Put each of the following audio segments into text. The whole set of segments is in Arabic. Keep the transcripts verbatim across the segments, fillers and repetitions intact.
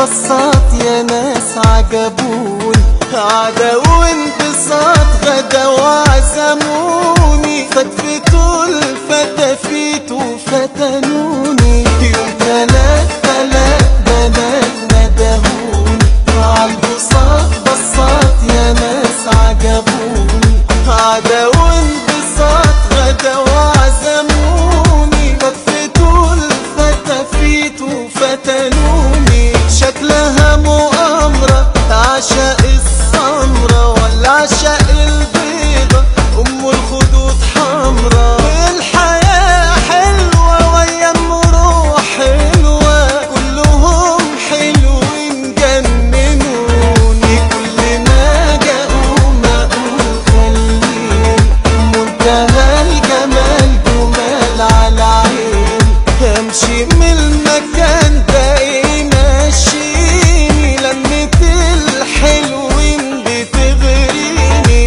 بصات يا ناس عجبوني، عدا وانبساط غدا وعزموني، فتفتوا الفتافيت وفتنوني. يوم تلات تلات بنات ندهوني، عالبساط بصات يا ناس عجبوني، عدا وانبساط غدا وعزموني، فتفتوا الفتافيت وفتنوني. شكلها مؤامرة عشاق السمرة ولا عشاق البيضة أم الخدود حمرا. الحياة حلوة وأيام روح حلوة، كلهم حلوين جننوني. كل ما جاءوا ما أقول خليني، منتهى الجمال جمال على عيني. همشي من المكان ده إيه ماشيني، لمة الحلوين بتغريني.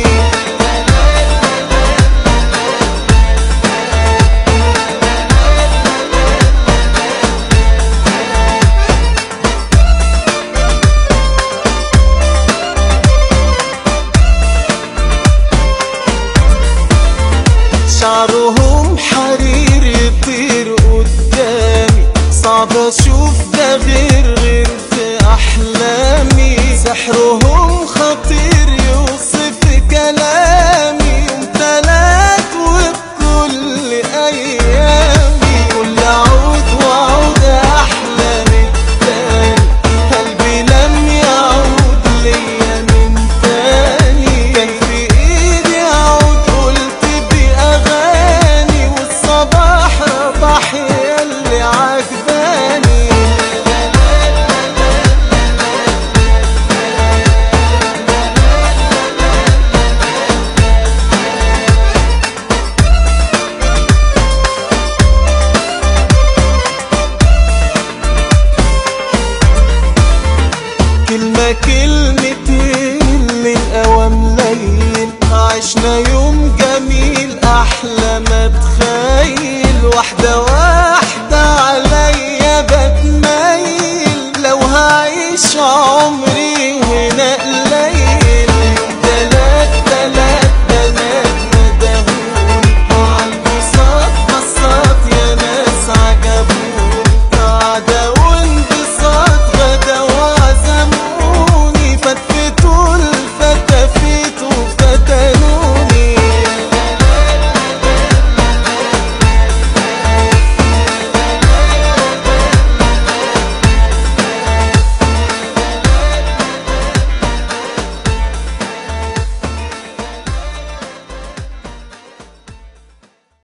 شعرهم حرير يطير قدامي، صعب اشوف ده غير غير في احلامي. سحرهم خطير يوصف كلامي، يوم تلات وبكل ايامي. كل عود وعود احلى من التاني، قلبي لم يعود ليا من تاني. كان في ايدي عود قلت باغاني، والصباح رباح ياللي عجباني. كلمة كلمتين من أوام ليل، عشنا يوم